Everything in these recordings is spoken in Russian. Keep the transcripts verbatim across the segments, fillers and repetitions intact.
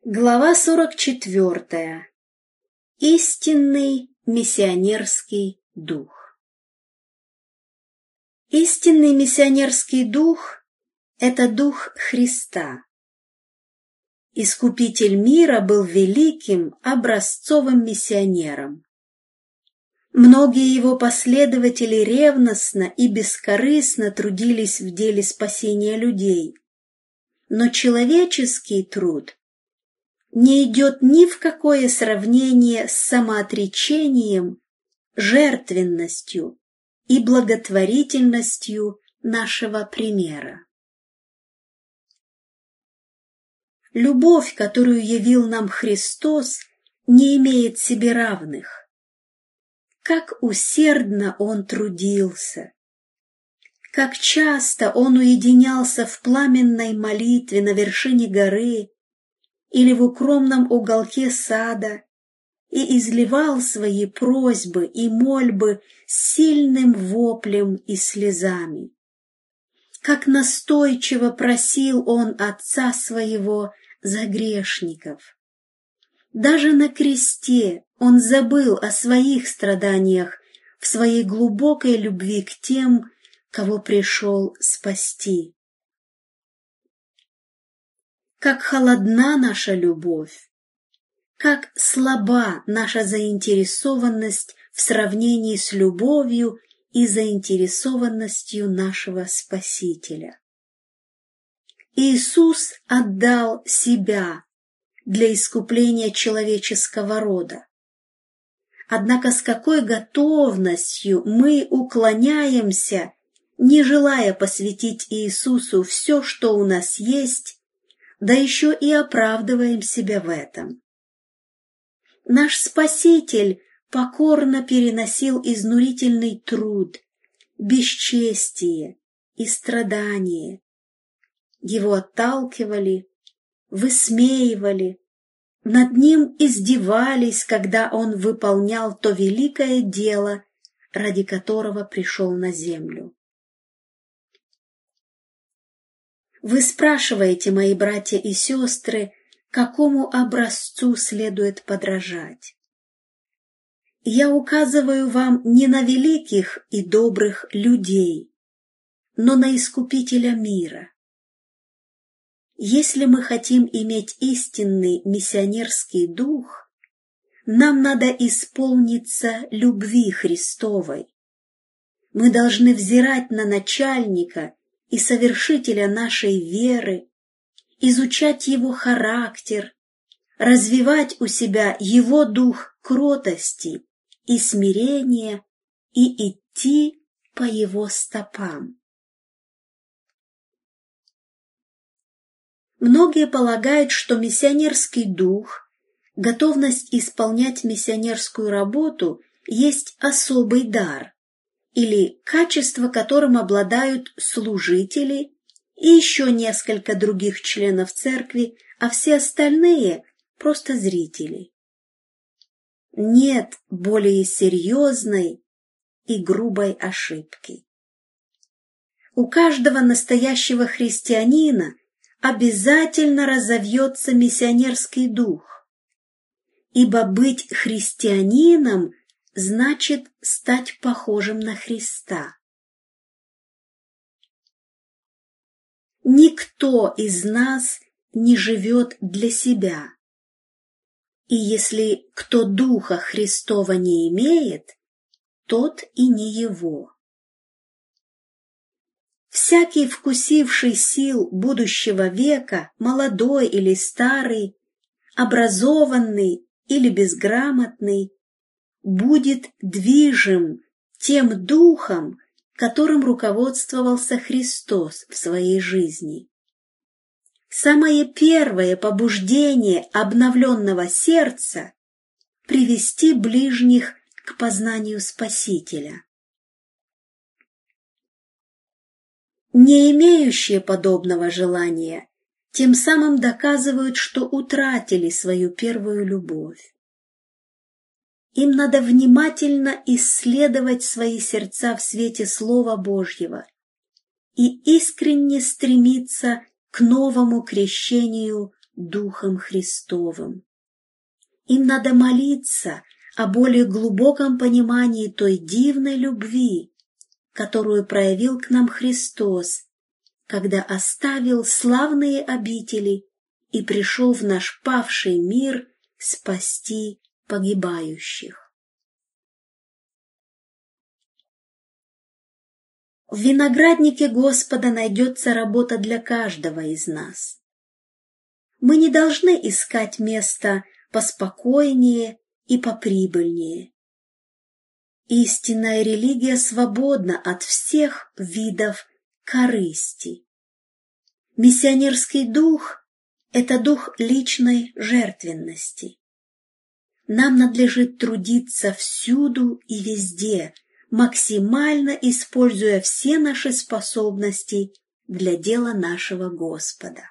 Глава сорок четвёртая. Истинный миссионерский дух. Истинный миссионерский дух – это дух Христа. Искупитель мира был великим образцовым миссионером. Многие его последователи ревностно и бескорыстно трудились в деле спасения людей. Но человеческий труд не идет ни в какое сравнение с самоотречением, жертвенностью и благотворительностью нашего примера. Любовь, которую явил нам Христос, не имеет себе равных. Как усердно Он трудился! Как часто Он уединялся в пламенной молитве на вершине горы или в укромном уголке сада и изливал свои просьбы и мольбы сильным воплем и слезами. Как настойчиво просил Он Отца Своего за грешников. Даже на кресте Он забыл о своих страданиях в своей глубокой любви к тем, кого пришел спасти. Как холодна наша любовь, как слаба наша заинтересованность в сравнении с любовью и заинтересованностью нашего Спасителя. Иисус отдал Себя для искупления человеческого рода. Однако с какой готовностью мы уклоняемся, не желая посвятить Иисусу все, что у нас есть, да еще и оправдываем себя в этом. Наш Спаситель покорно переносил изнурительный труд, бесчестие и страдание. Его отталкивали, высмеивали, над ним издевались, когда он выполнял то великое дело, ради которого пришел на землю. Вы спрашиваете, мои братья и сестры, какому образцу следует подражать. Я указываю вам не на великих и добрых людей, но на Искупителя мира. Если мы хотим иметь истинный миссионерский дух, нам надо исполниться любви Христовой. Мы должны взирать на начальника и совершителя нашей веры, изучать его характер, развивать у себя его дух кротости и смирения и идти по его стопам. Многие полагают, что миссионерский дух, готовность исполнять миссионерскую работу есть особый дар, или качество, которым обладают служители и еще несколько других членов церкви, а все остальные – просто зрители. Нет более серьезной и грубой ошибки. У каждого настоящего христианина обязательно разовьется миссионерский дух, ибо быть христианином значит стать похожим на Христа. Никто из нас не живет для себя, и если кто Духа Христова не имеет, тот и не его. Всякий, вкусивший сил будущего века, молодой или старый, образованный или безграмотный, будет движим тем духом, которым руководствовался Христос в своей жизни. Самое первое побуждение обновленного сердца – привести ближних к познанию Спасителя. Не имеющие подобного желания тем самым доказывают, что утратили свою первую любовь. Им надо внимательно исследовать свои сердца в свете Слова Божьего и искренне стремиться к новому крещению Духом Христовым. Им надо молиться о более глубоком понимании той дивной любви, которую проявил к нам Христос, когда оставил славные обители и пришел в наш павший мир спасти погибающих. В винограднике Господа найдется работа для каждого из нас. Мы не должны искать место поспокойнее и поприбыльнее. Истинная религия свободна от всех видов корысти. Миссионерский дух – это дух личной жертвенности. Нам надлежит трудиться всюду и везде, максимально используя все наши способности для дела нашего Господа.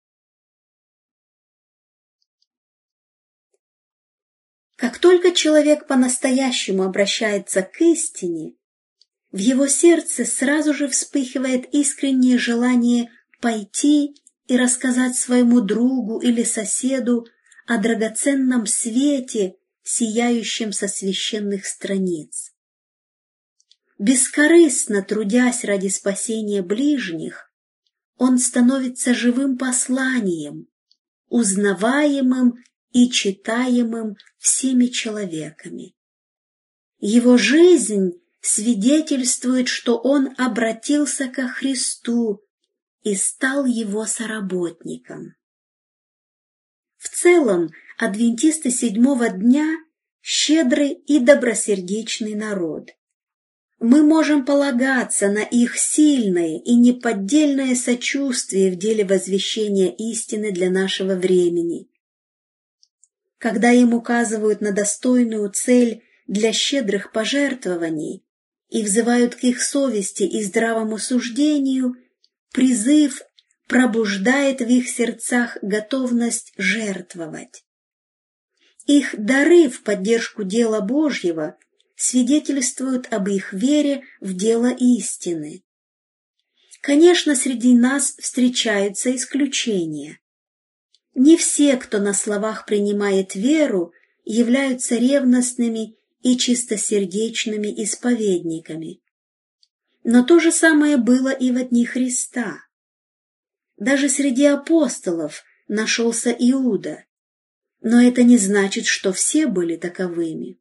Как только человек по-настоящему обращается к истине, в его сердце сразу же вспыхивает искреннее желание пойти и рассказать своему другу или соседу о драгоценном свете, сияющем со священных страниц. Бескорыстно трудясь ради спасения ближних, он становится живым посланием, узнаваемым и читаемым всеми человеками. Его жизнь свидетельствует, что он обратился ко Христу и стал его соработником. В целом, адвентисты седьмого дня – щедрый и добросердечный народ. Мы можем полагаться на их сильное и неподдельное сочувствие в деле возвещения истины для нашего времени. Когда им указывают на достойную цель для щедрых пожертвований и взывают к их совести и здравому суждению, призыв пробуждает в их сердцах готовность жертвовать. Их дары в поддержку дела Божьего свидетельствуют об их вере в дело истины. Конечно, среди нас встречаются исключения. Не все, кто на словах принимает веру, являются ревностными и чистосердечными исповедниками. Но то же самое было и в дни Христа. Даже среди апостолов нашелся Иуда, но это не значит, что все были таковыми.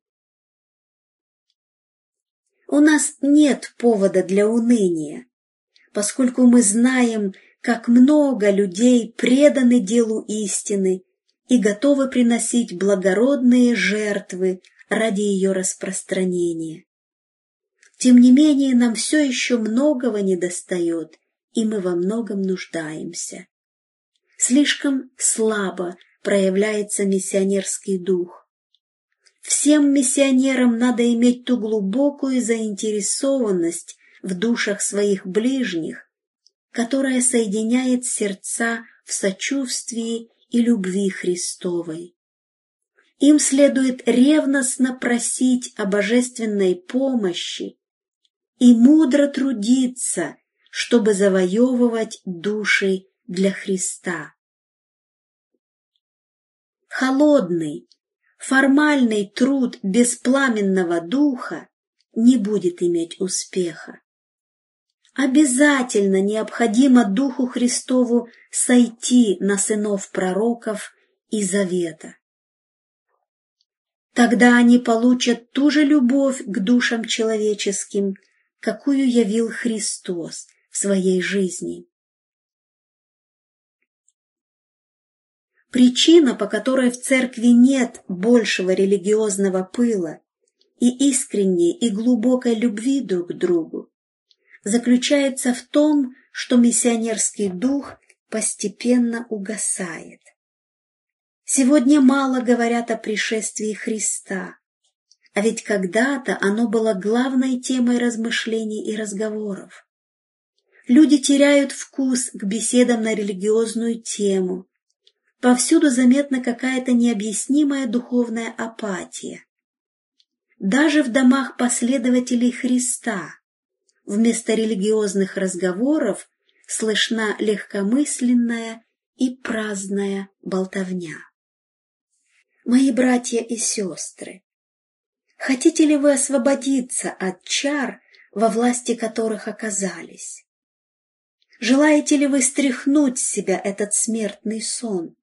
У нас нет повода для уныния, поскольку мы знаем, как много людей преданы делу истины и готовы приносить благородные жертвы ради ее распространения. Тем не менее, нам все еще многого недостает, и мы во многом нуждаемся. Слишком слабо проявляется миссионерский дух. Всем миссионерам надо иметь ту глубокую заинтересованность в душах своих ближних, которая соединяет сердца в сочувствии и любви Христовой. Им следует ревностно просить о божественной помощи и мудро трудиться, чтобы завоевывать души для Христа. Холодный, формальный труд без пламенного духа не будет иметь успеха. Обязательно необходимо Духу Христову сойти на сынов пророков и завета. Тогда они получат ту же любовь к душам человеческим, какую явил Христос в своей жизни. Причина, по которой в церкви нет большего религиозного пыла и искренней и глубокой любви друг к другу, заключается в том, что миссионерский дух постепенно угасает. Сегодня мало говорят о пришествии Христа, а ведь когда-то оно было главной темой размышлений и разговоров. Люди теряют вкус к беседам на религиозную тему. Повсюду заметна какая-то необъяснимая духовная апатия. Даже в домах последователей Христа вместо религиозных разговоров слышна легкомысленная и праздная болтовня. Мои братья и сестры, хотите ли вы освободиться от чар, во власти которых оказались? Желаете ли вы стряхнуть с себя этот смертный сон?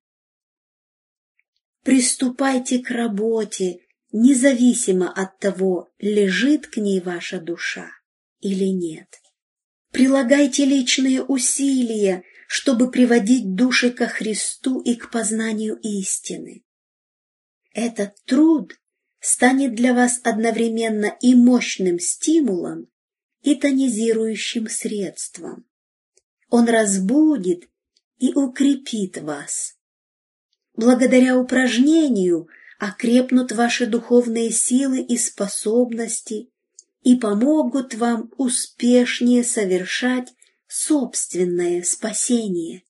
Приступайте к работе, независимо от того, лежит к ней ваша душа или нет. Прилагайте личные усилия, чтобы приводить души ко Христу и к познанию истины. Этот труд станет для вас одновременно и мощным стимулом, и тонизирующим средством. Он разбудит и укрепит вас. Благодаря упражнению окрепнут ваши духовные силы и способности и помогут вам успешнее совершать собственное спасение.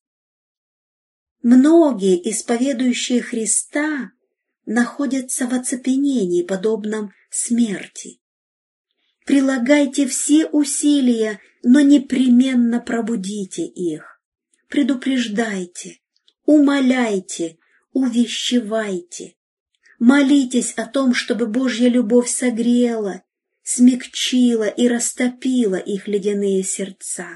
Многие, исповедующие Христа, находятся в оцепенении, подобном смерти. Прилагайте все усилия, но непременно пробудите их. Предупреждайте, умоляйте, увещевайте. Молитесь о том, чтобы Божья любовь согрела, смягчила и растопила их ледяные сердца.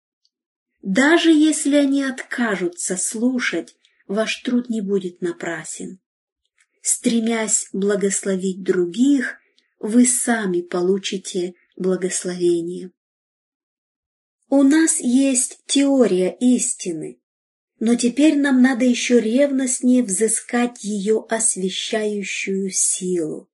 Даже если они откажутся слушать, ваш труд не будет напрасен. Стремясь благословить других, вы сами получите благословение. У нас есть теория истины, но теперь нам надо еще ревностнее взыскать ее освещающую силу.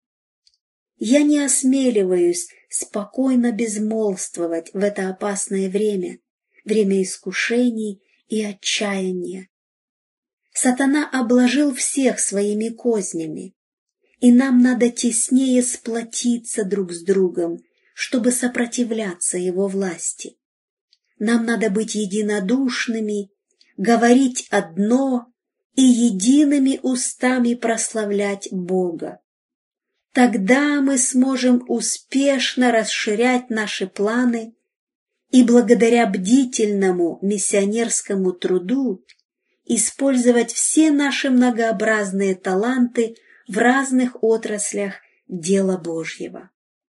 Я не осмеливаюсь спокойно безмолвствовать в это опасное время, время искушений и отчаяния. Сатана обложил всех своими кознями, и нам надо теснее сплотиться друг с другом, чтобы сопротивляться его власти. Нам надо быть единодушными, говорить одно и едиными устами прославлять Бога. Тогда мы сможем успешно расширять наши планы и благодаря бдительному миссионерскому труду использовать все наши многообразные таланты в разных отраслях дела Божьего.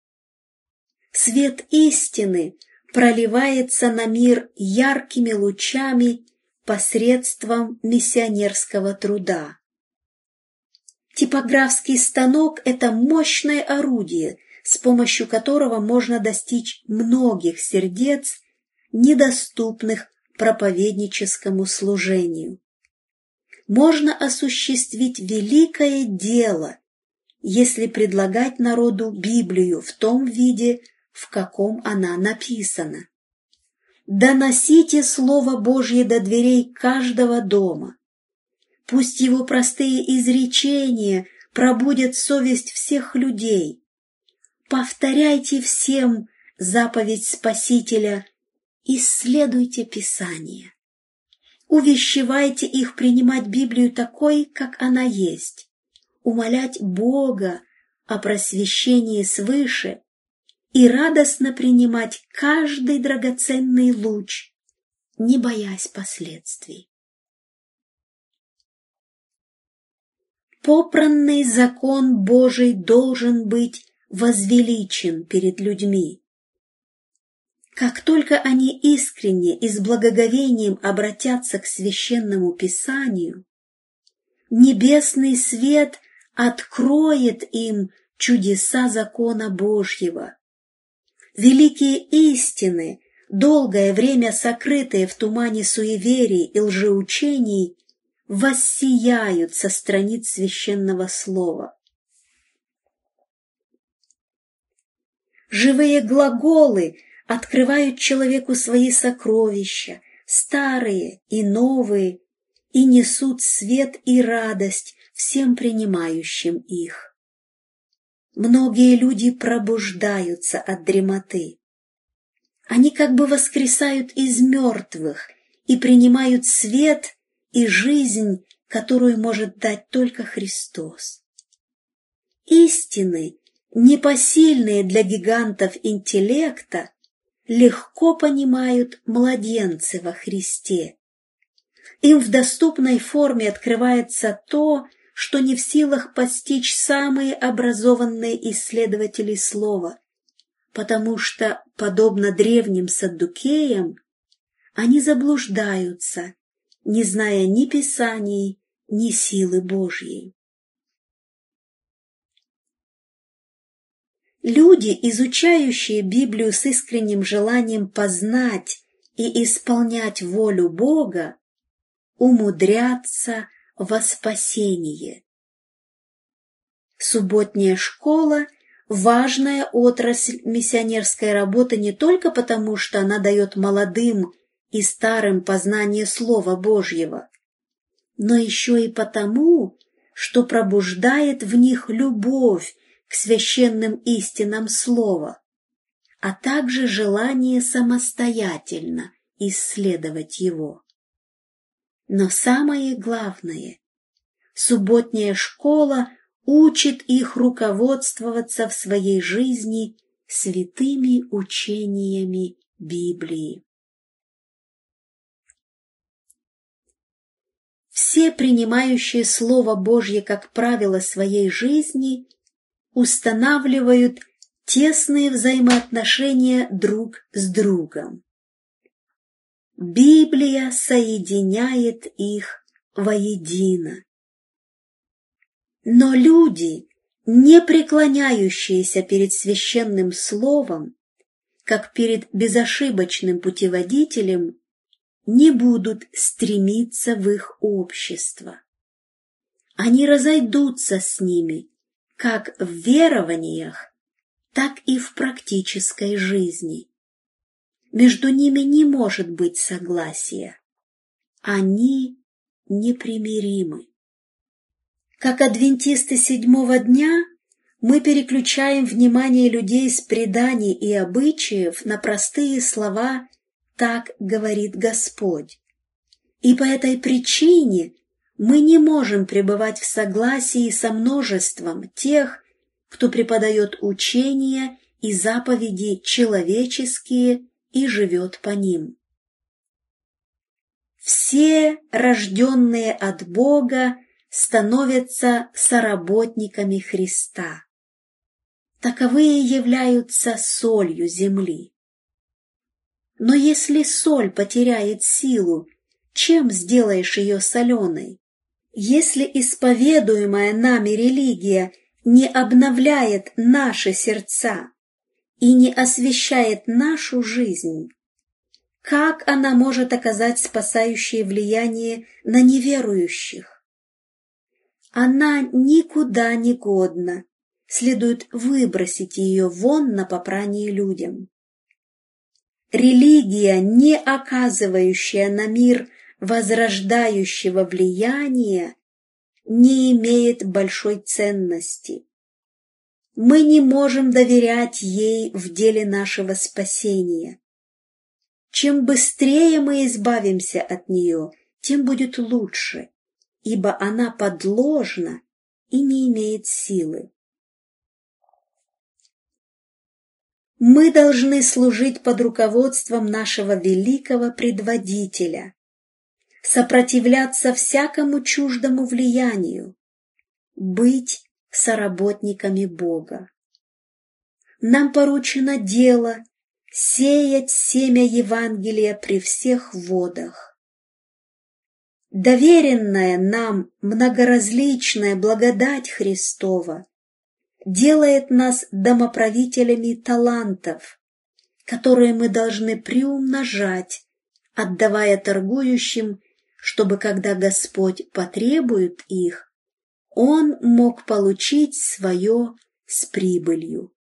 Свет истины проливается на мир яркими лучами посредством миссионерского труда. Типографский станок – это мощное орудие, с помощью которого можно достичь многих сердец, недоступных проповедническому служению. Можно осуществить великое дело, если предлагать народу Библию в том виде, в каком она написана. Доносите Слово Божье до дверей каждого дома. Пусть его простые изречения пробудят совесть всех людей. Повторяйте всем заповедь Спасителя: исследуйте Писание. Увещевайте их принимать Библию такой, как она есть, умолять Бога о просвещении свыше и радостно принимать каждый драгоценный луч, не боясь последствий. Попранный закон Божий должен быть возвеличен перед людьми. Как только они искренне и с благоговением обратятся к священному Писанию, небесный свет откроет им чудеса закона Божьего. Великие истины, долгое время сокрытые в тумане суеверий и лжеучений, воссияют со страниц священного слова. Живые глаголы открывают человеку свои сокровища, старые и новые, и несут свет и радость всем принимающим их. Многие люди пробуждаются от дремоты. Они как бы воскресают из мертвых и принимают свет и жизнь, которую может дать только Христос. Истины, непосильные для гигантов интеллекта, легко понимают младенцы во Христе. Им в доступной форме открывается то, что не в силах постичь самые образованные исследователи слова, потому что, подобно древним саддукеям, они заблуждаются, не зная ни Писаний, ни силы Божьей. Люди, изучающие Библию с искренним желанием познать и исполнять волю Бога, умудрятся во спасение. Субботняя школа – важная отрасль миссионерской работы не только потому, что она дает молодым и старым познание Слова Божьего, но еще и потому, что пробуждает в них любовь к священным истинам Слова, а также желание самостоятельно исследовать его. Но самое главное, субботняя школа учит их руководствоваться в своей жизни святыми учениями Библии. Все принимающие Слово Божье как правило своей жизни устанавливают тесные взаимоотношения друг с другом. Библия соединяет их воедино. Но люди, не преклоняющиеся перед священным словом, как перед безошибочным путеводителем, не будут стремиться в их общество. Они разойдутся с ними как в верованиях, так и в практической жизни. Между ними не может быть согласия. Они непримиримы. Как адвентисты седьмого дня, мы переключаем внимание людей с преданий и обычаев на простые слова «так говорит Господь». И по этой причине мы не можем пребывать в согласии со множеством тех, кто преподает учения и заповеди человеческие и живет по ним. Все, рожденные от Бога, становятся соработниками Христа. Таковые являются солью земли. Но если соль потеряет силу, чем сделаешь ее соленой? Если исповедуемая нами религия не обновляет наши сердца и не освещает нашу жизнь, как она может оказать спасающее влияние на неверующих? Она никуда не годна, следует выбросить ее вон на попрание людям. Религия, не оказывающая на мир возрождающего влияния, не имеет большой ценности. Мы не можем доверять ей в деле нашего спасения. Чем быстрее мы избавимся от нее, тем будет лучше, ибо она подложна и не имеет силы. Мы должны служить под руководством нашего великого предводителя, сопротивляться всякому чуждому влиянию, быть соработниками Бога. Нам поручено дело сеять семя Евангелия при всех водах. Доверенная нам многоразличная благодать Христова делает нас домоправителями талантов, которые мы должны приумножать, отдавая торгующим, чтобы, когда Господь потребует их, Он мог получить свое с прибылью.